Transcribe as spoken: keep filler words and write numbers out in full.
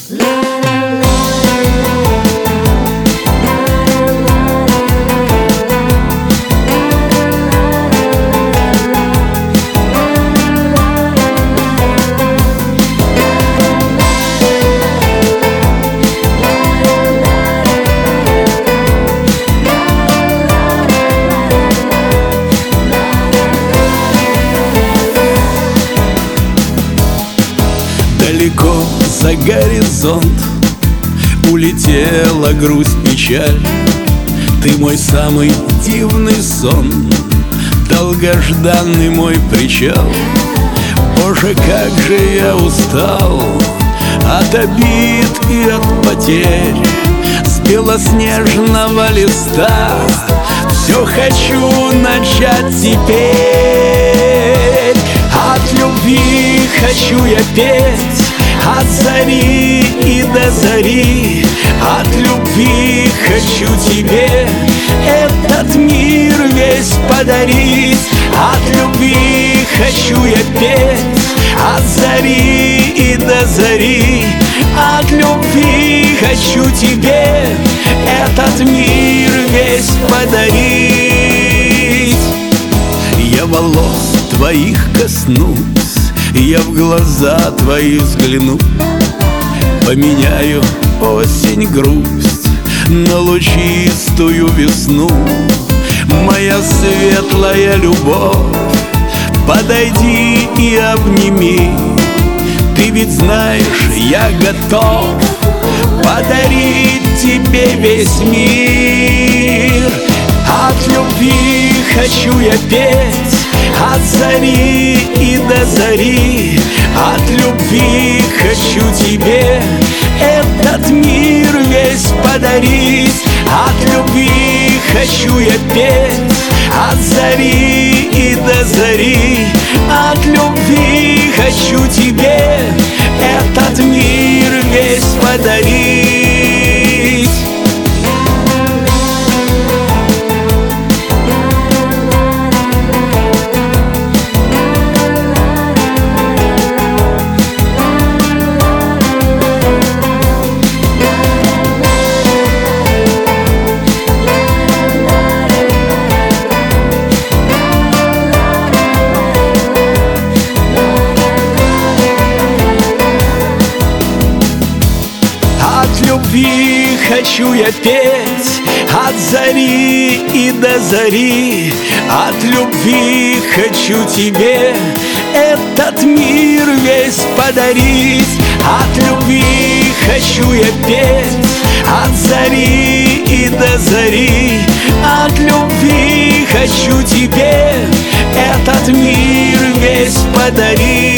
Далеко за горизонт улетела грусть, печаль. Ты мой самый дивный сон, долгожданный мой причал. Боже, как же я устал от обид и от потерь. С белоснежного листа все хочу начать теперь. От любви хочу я петь, от зари и до зари. От любви хочу тебе этот мир весь подарить. От любви хочу я петь, от зари и до зари. От любви хочу тебе этот мир весь подарить. Я волос твоих коснусь, я в глаза твои взгляну, поменяю осень грусть на лучистую весну. Моя светлая любовь, подойди и обними. Ты ведь знаешь, я готов подарить тебе весь мир. От любви хочу я петь, от зари и до зари. От любви хочу тебе этот мир весь подарить. От любви хочу я петь, от зари и до зари. От любви хочу тебе этот мир весь подарить. От любви хочу я петь, от зари и до зари. От любви хочу тебе этот мир весь подарить. От любви хочу я петь, от зари и до зари. От любви хочу тебе этот мир весь подарить.